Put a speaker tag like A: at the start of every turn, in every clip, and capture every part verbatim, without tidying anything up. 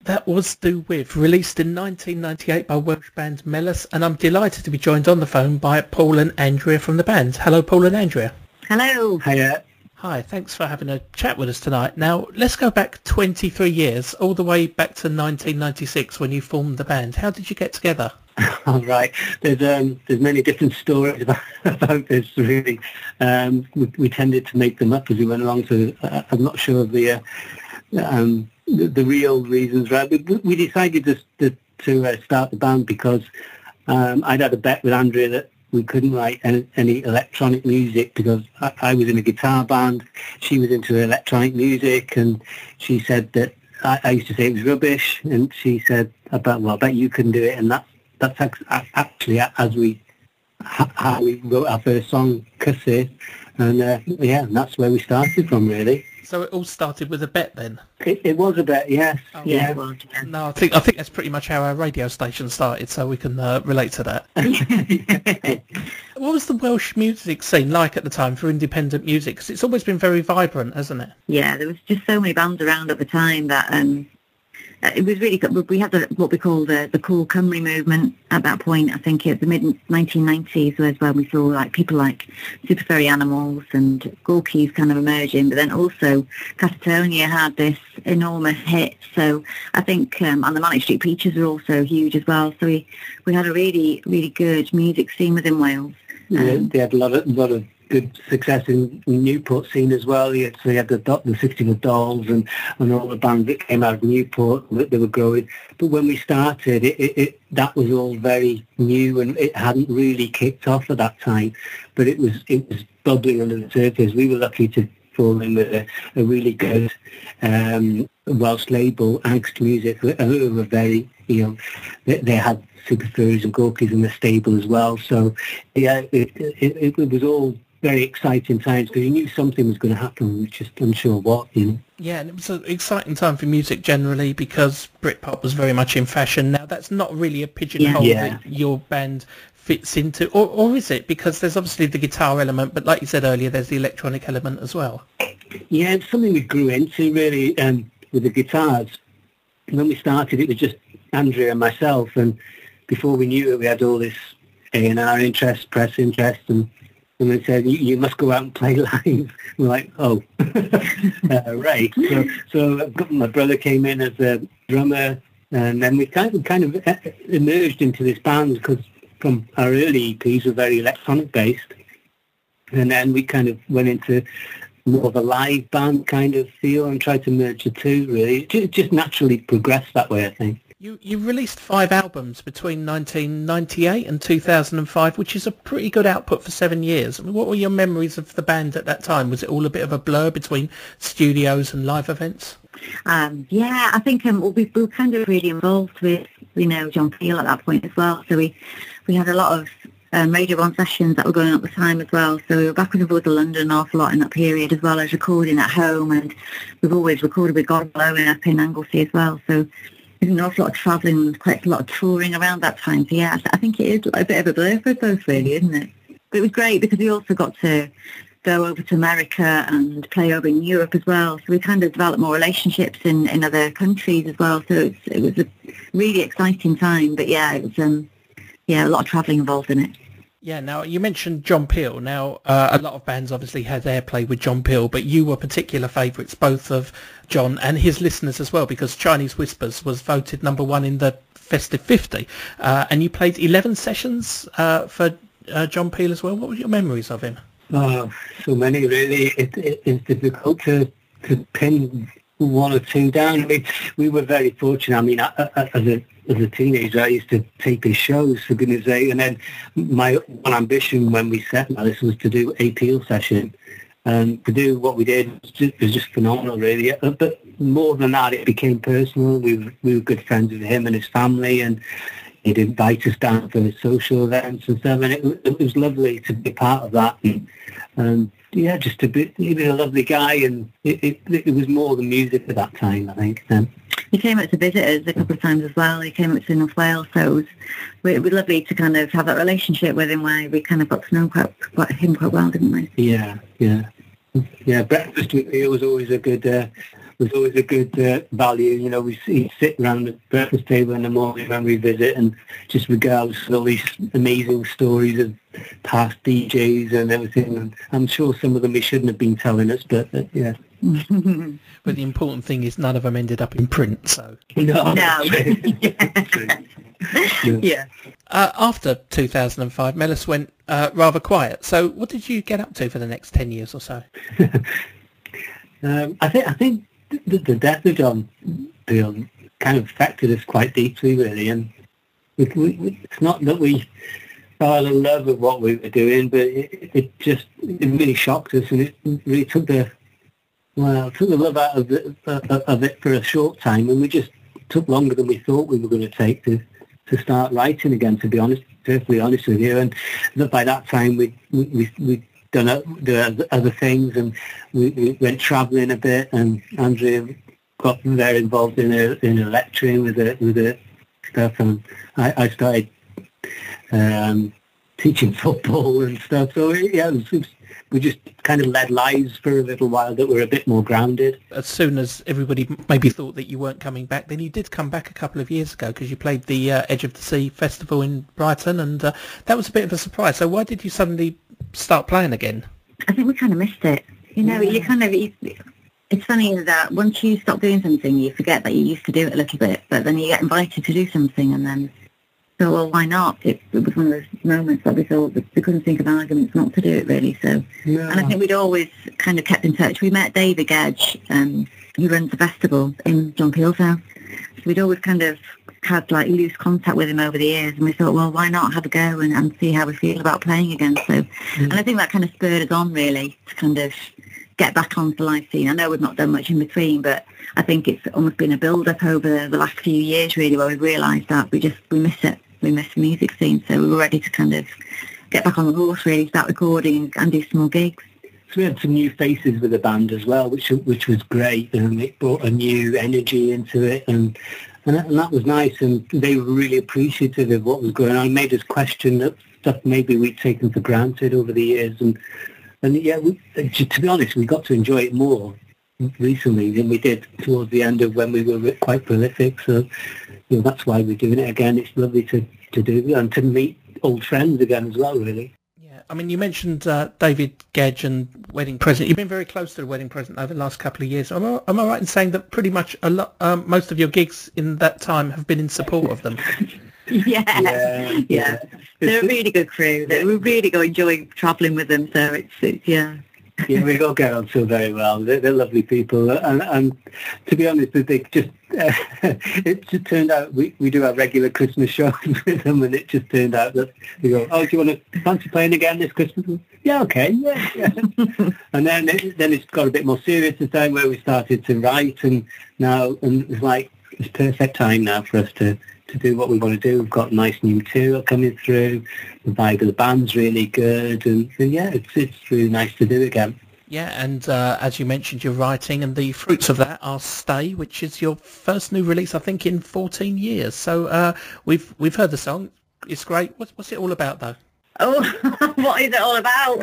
A: That was Do With, released in nineteen ninety-eight by Welsh band Melys, and I'm delighted to be joined on the phone by Paul and Andrea from the band. Hello, Paul and Andrea.
B: Hello.
C: Hiya.
A: Hi, thanks for having a chat with us tonight. Now, let's go back twenty-three years, all the way back to nineteen ninety-six when you formed the band. How did you get together?
C: All right. There's um, there's many different stories about, about this, really. Um, we, we tended to make them up as we went along, so uh, I'm not sure of the... Uh, um, The, the real reasons, right? We, we decided to to, to uh, start the band because um, I'd had a bet with Andrea that we couldn't write any, any electronic music because I, I was in a guitar band, she was into electronic music, and she said that I, I used to say it was rubbish, and she said, "About well, I bet you couldn't do it," and that's that's actually as we how we wrote our first song, "Cuss It," and uh, yeah, and that's where we started from, really.
A: So it all started with a bet then?
C: It, it was a bet, yes.
A: Oh,
C: yeah.
A: Well, no, I think I think that's pretty much how our radio station started, so we can uh, relate to that. What was the Welsh music scene like at the time for independent music? Because it's always been very vibrant, hasn't it?
B: Yeah, there was just so many bands around at the time that um, it was really good. We had the, what we call the, the Cool Cymru movement at that point. I think it was the mid nineteen nineties was when we saw like people like Super Furry Animals and Gorky's kind of emerging, but then also Catatonia had this enormous hit. So I think, um, and the Manic Street Preachers were also huge as well. So we, we had a really, really good music scene within Wales.
C: Um, yeah, they had a lot of, lot of good success in Newport scene as well. Yeah, so they had the, the sixty-foot Dolls and, and all the bands that came out of Newport, they were growing. But when we started, it, it, it that was all very new and it hadn't really kicked off at that time. But it was it was bubbling under the surface. We were lucky to fall in with a, a really good um, Welsh label, Angst Music, who were very, you know, they, they had Super Furries and Gorkies in the stable as well. So yeah, it, it, it was all very exciting times because you knew something was going to happen, we were just unsure what, you know.
A: Yeah, and it was an exciting time for music generally because Britpop was very much in fashion. Now, that's not really a pigeonhole
C: yeah.
A: that your band fits into, or, or is it? Because there's obviously the guitar element, but like you said earlier, there's the electronic element as well.
C: Yeah, it's something we grew into, really, um, with the guitars. When we started, it was just Andrea and myself, and before we knew it, we had all this A and R interest, press interest, and And they said, you, you must go out and play live. We're like, oh, uh, right. So, so my brother came in as a drummer, and then we kind of kind of emerged into this band because from our early E Ps were very electronic based, and then we kind of went into more of a live band kind of feel and tried to merge the two. Really, it just naturally progressed that way, I think.
A: You you released five albums between nineteen ninety-eight and two thousand five, which is a pretty good output for seven years. I mean, what were your memories of the band at that time? Was it all a bit of a blur between studios and live events?
B: Um, yeah, I think um, we, we were kind of really involved with, you know, John Peel at that point as well. So we, we had a lot of um, Radio One sessions that were going on at the time as well. So we were backwards and forwards to London an awful lot in that period, as well as recording at home. And we've always recorded with God Blowing up in Anglesey as well. So there's an awful lot of travelling, quite a lot of touring around that time. So yeah, I think it is a bit of a blur for us both, really, isn't it? But it was great because we also got to go over to America and play over in Europe as well. So we kind of developed more relationships in, in other countries as well. So it's, it was a really exciting time. But yeah, it was um, yeah a lot of travelling involved in it.
A: Yeah, now you mentioned John Peel. Now, uh, a lot of bands obviously had airplay with John Peel, but you were particular favourites, both of John and his listeners as well, because Chinese Whispers was voted number one in the Festive fifty. Uh, and you played eleven sessions uh, for uh, John Peel as well. What were your memories of him?
C: Oh, so many, really. It, it, it's difficult to, to pin one or two down. I mean, we were very fortunate. I mean, I, I, as a as a teenager, I used to tape his shows, for goodness sake. And then my one ambition when we set this was to do a Peel session. And to do what we did was just, was just phenomenal, really. But more than that, it became personal. We were, we were good friends with him and his family, and he'd invite us down for his social events and stuff. And it, it was lovely to be part of that. And, and yeah, just to be, he was a lovely guy, and it, it, it was more than music at that time, I think. Then.
B: He came up to visit us a couple of times as well. He came up to North Wales, so it was, it was lovely to kind of have that relationship with him where we kind of got to know quite, quite him quite well, didn't we?
C: Yeah, yeah. Yeah, breakfast with me was always a good uh, was always a good uh, value. You know, we we'd sit around the breakfast table in the morning when we visit and just regale us with all these amazing stories of past D Js and everything. And I'm sure some of them he shouldn't have been telling us, but uh, yeah.
A: But the important thing is none of them ended up in print, so...
C: No.
B: No.
C: Yeah.
B: Yeah.
A: Uh, after two thousand five, Mellis went uh, rather quiet. So what did you get up to for the next ten years or so?
C: um, I think I think the, the death of John Peel kind of affected us quite deeply, really. And we, we, it's not that we fell in love with what we were doing, but it, it just it really shocked us, and it really took the well took the love out of it, uh, of it for a short time, and we just took longer than we thought we were going to take to. to start writing again, to be honest, perfectly honest with you. And by that time, we we we done other things, and we, we went travelling a bit. And Andrea got very involved in a, in a lecturing with the with the stuff, and I, I started um, teaching football and stuff. So yeah, it was, it was, we just kind of led lives for a little while that were a bit more grounded.
A: As soon as everybody maybe thought that you weren't coming back, then you did come back a couple of years ago because you played the uh, Edge of the Sea Festival in Brighton, and uh, that was a bit of a surprise. So why did you suddenly start playing again?
B: I think we kind of missed it. You know, you kind of... You, it's funny that once you stop doing something, you forget that you used to do it a little bit, but then you get invited to do something, and then... So, well, why not? It, it was one of those moments that we thought that we couldn't think of arguments not to do it, really. So,
C: Yeah.
B: And I think we'd always kind of kept in touch. We met David Gedge, um, who runs the festival in John Peel's house. So we'd always kind of had like loose contact with him over the years, and we thought, well, why not have a go and, and see how we feel about playing again? So,
C: Mm.
B: and I think that kind of spurred us on, really, to kind of get back onto the live scene. I know we've not done much in between, but I think it's almost been a build-up over the last few years, really, where we've realised that we just, we miss it. We missed the music scene, so we were ready to kind of get back on the horse, really, start recording and, and do some more gigs.
C: So we had some new faces with the band as well, which which was great, and it brought a new energy into it, and and that, and that was nice, and they were really appreciative of what was going on. It made us question that stuff maybe we'd taken for granted over the years, and and yeah, we, to be honest, we got to enjoy it more recently than we did towards the end of when we were quite prolific. So you know, that's why we're doing it again. It's lovely to, to do and to meet old friends again as well, really.
A: Yeah, I mean, you mentioned uh, David Gedge and Wedding Present. You've been very close to the Wedding Present over the last couple of years. Am I, am I right in saying that pretty much a lot, um, most of your gigs in that time have been in support of them?
B: Yeah,
C: Yeah,
B: yeah.
C: yeah.
B: They're a really good crew. They, we really go enjoy travelling with them, so it's, it's yeah.
C: Yeah, we all get on so very well. They're, they're lovely people, and, and to be honest, they just uh, it just turned out we, we do our regular Christmas shows with them, and it just turned out that they go, "Oh, do you want to fancy playing again this Christmas?" Yeah, okay, yeah, yeah. And then it, then it's got a bit more serious this time where we started to write, and now and it's like it's perfect time now for us to. to do what we want to do. We've got nice new material coming through. The vibe of the band's really good, and, and yeah, it's it's really nice to do again.
A: Yeah, and uh, as you mentioned, you're writing, and the fruits of that are Stay, which is your first new release, I think, in fourteen years. So uh, we've we've heard the song. It's great. What's what's it all about, though?
B: Oh, what is it all about?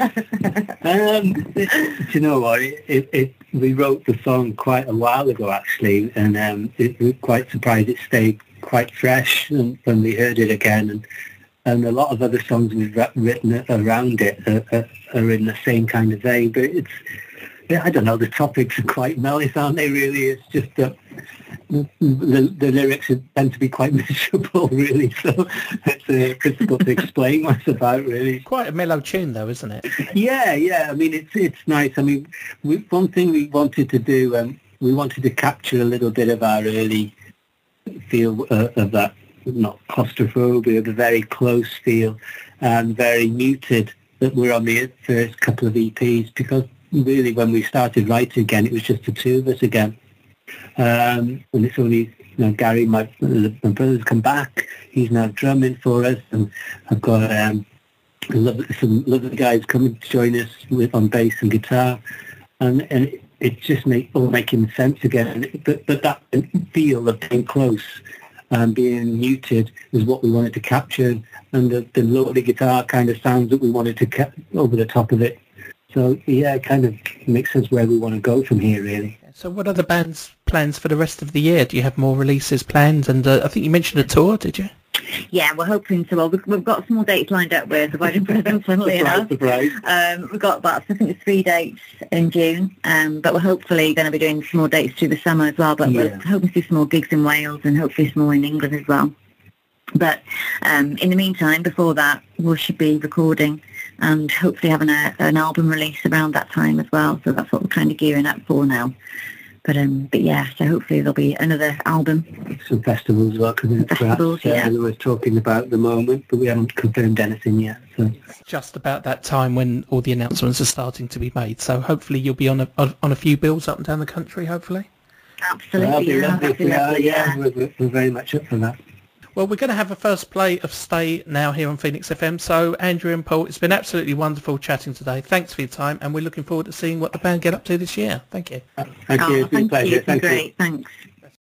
C: um, do you know what? It, it, it, we wrote the song quite a while ago, actually, and um, it, we're quite surprised it stayed quite fresh and when we heard it again, and and a lot of other songs we've written around it are, are, are in the same kind of vein, but it's yeah, I don't know, the topics are quite Mellis, aren't they, really? It's just that the, the, the lyrics tend to be quite miserable, really, so it's uh, difficult to explain what it's about, really.
A: Quite a mellow tune, though, isn't it?
C: Yeah, yeah, I mean, it's it's nice. I mean, we, one thing we wanted to do, um, we wanted to capture a little bit of our early feel uh, of that, not claustrophobia, but very close feel, and very muted that were on the first couple of E Ps, because really when we started writing again, it was just the two of us again. Um, and it's only, you know, Gary, my, my brother's come back, he's now drumming for us, and I've got um, lovely, some lovely guys coming to join us with on bass and guitar, and, and it, it's just make, all making sense again. But, but that feel of being close and being muted is what we wanted to capture, and the, the lovely guitar kind of sounds that we wanted to cap over the top of it. So yeah, it kind of makes sense where we want to go from here, really.
A: So what are the band's plans for the rest of the year? Do you have more releases planned? And uh, I think you mentioned a tour, did you?
B: Yeah, we're hoping so. Well, we've, we've got some more dates lined up with the Wedding Present, funnily enough. Um, we've got about, I think it's three dates in June, um, but we're hopefully going to be doing some more dates through the summer as well. But yeah. We're hoping to do some more gigs in Wales and hopefully some more in England as well. But um, in the meantime, before that, we should be recording and hopefully having a, an album release around that time as well. So that's what we're kind of gearing up for now. But um, but yeah, so hopefully there'll be another album.
C: Some festivals as well, coming up
B: Festivals,
C: perhaps,
B: yeah.
C: uh, we're talking about at the moment, but we haven't confirmed anything yet. So
A: just about that time when all the announcements are starting to be made. So hopefully you'll be on a on, on a few bills up and down the country. Hopefully.
B: Absolutely,
C: well,
B: yeah.
C: if we are, yeah, we're, we're very much up for that.
A: Well, we're going to have a first play of Stay now here on Phoenix F M. So, Andrew and Paul, it's been absolutely wonderful chatting today. Thanks for your time, and we're looking forward to seeing what the band get up to this year. Thank you.
C: Thank you.
B: Oh,
C: It's been a
B: thank
C: pleasure.
B: you. It's been
C: Thank you.
B: great. Thanks.